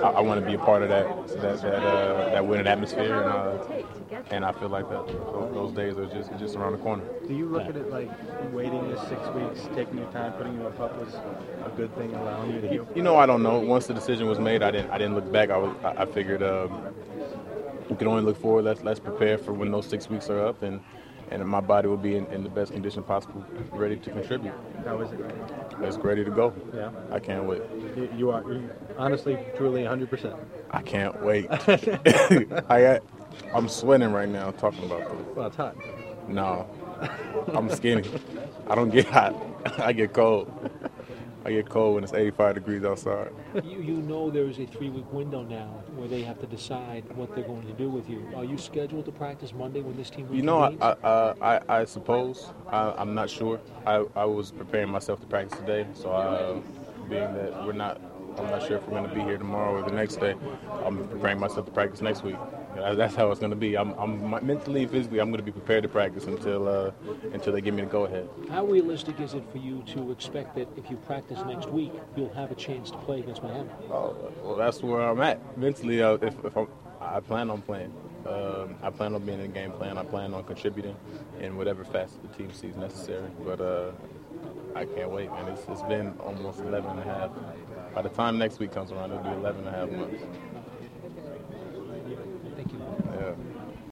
I want to be a part of that winning atmosphere, and I feel like that those days are just around the corner. Do you look at it like waiting this 6 weeks, taking your time, putting you on pup was a good thing, allowing you to heal? You know, I don't know. Once the decision was made, I didn't look back. I figured we can only look forward. Let's prepare for when those 6 weeks are up, and my body will be in the best condition possible, ready to contribute. How is it right now? It's ready to go. Yeah. I can't wait. You're honestly, truly 100%. I can't wait. I'm sweating right now talking about this. Well, it's hot. No, I'm skinny. I don't get hot. I get cold. I get cold when it's 85 degrees outside. You know there's a 3-week window now where they have to decide what they're going to do with you. Are you scheduled to practice Monday when this team reconvenes? You know, I suppose. I'm not sure. I was preparing myself to practice today, so being that I'm not sure if we're going to be here tomorrow or the next day, I'm preparing myself to practice next week. That's how it's going to be. I'm mentally, physically, I'm going to be prepared to practice until they give me the go-ahead. How realistic is it for you to expect that if you practice next week, you'll have a chance to play against Miami? Oh, well, that's where I'm at mentally. I plan on playing. I plan on being in the game plan. I plan on contributing in whatever facet the team sees necessary. But I can't wait, man. It's been almost 11 and a half. By the time next week comes around, it'll be 11 and a half months.